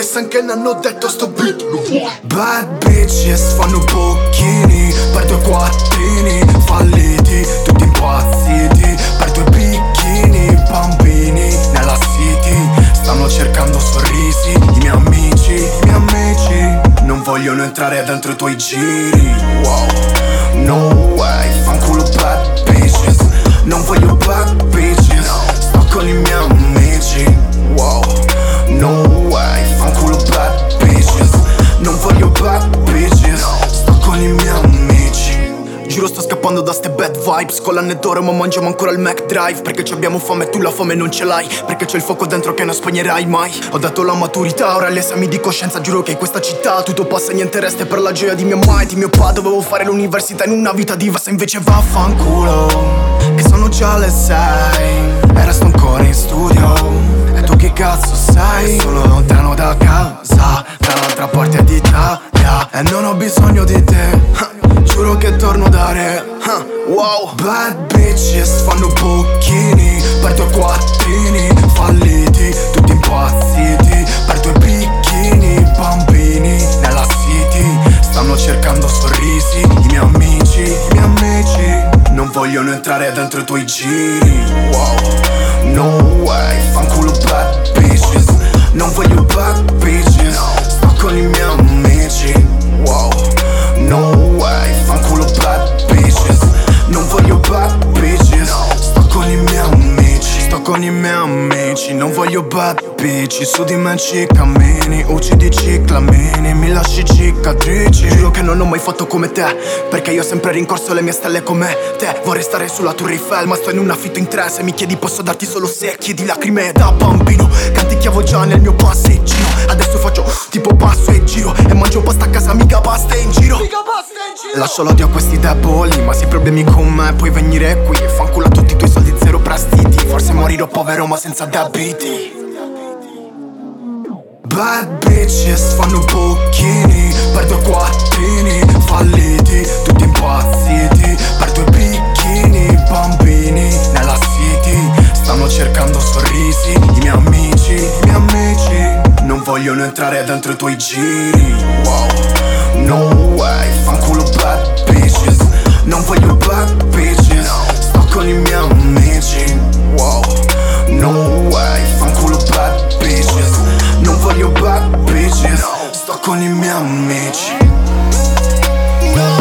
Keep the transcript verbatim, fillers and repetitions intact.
anche ne hanno detto sto beat. Bad bitches fanno bocchini per due quattrini falliti, tutti impazziti per due bicchini. Bambini nella city stanno cercando sorrisi, i miei amici, i miei amici non vogliono entrare dentro i tuoi giri. Wow, no way, fanculo bad bitches. Non voglio bad bitches, sto con i miei amici. Wow, no way, fanculo bad bitches. Non voglio bad bitches, sto con i miei amici. Giuro sto scappando da ste bad vibes, con l'anne d'oro ma mangiamo ancora il McDrive. Perché ci abbiamo fame e tu la fame non ce l'hai, perché c'è il fuoco dentro che non spegnerai mai. Ho dato la maturità, ora gli esami di coscienza. Giuro che in questa città tutto passa e niente resta. Per la gioia di mia mamma e di mio pa dovevo fare l'università in una vita diversa. Invece vaffanculo, che sono già le sei e resto ancora in studio. E tu che cazzo sei? Sono lontano da casa, dall'altra parte d'Italia, e non ho bisogno di te. Giuro che torno da re. Wow, bad bitches fanno bocchini per due quattrini falliti, tutti impazziti per due bicchini. Bambini nella city stanno cercando sorrisi, i miei amici, i miei amici non vogliono entrare dentro i tuoi giri. Wow, no way, fanculo bad bitches. Non voglio bad bitches, sto con i miei amici. Wow, no way, fanculo bad bitches. Non voglio bad bitches, sto con i miei amici. Sto con i miei amici, non voglio bad bitches. Su di me ci cammini, uccidi ciclamini, mi lasci cicatrici. Giuro che non ho mai fatto come te, perché io ho sempre rincorso le mie stelle come te. Vorrei stare sulla Tour Eiffel, ma sto in un affitto in tre. Se mi chiedi posso darti solo secchi di lacrime da bambino. Canticchiavo già nel mio passeggino, adesso faccio tipo passo e giro. E mangio pasta a casa, mica pasta in giro. Lascio l'odio a questi deboli, ma se hai problemi con me puoi venire qui. E fanculo a tutti i tuoi soldi zero prestiti. Forse morirò povero ma senza debiti. Bad bitches fanno bocchini per due quattrini falliti, tutti impazziti per due bicchini. Bambini nella city stanno cercando sorrisi, i miei amici, i miei amici non vogliono entrare dentro i tuoi giri. Wow, no way, fanculo bad bitches. Non voglio bad bitches, sto con i miei amici. Wow, no way, fanculo bad bitches. Non voglio bad bitches, sto con i miei amici.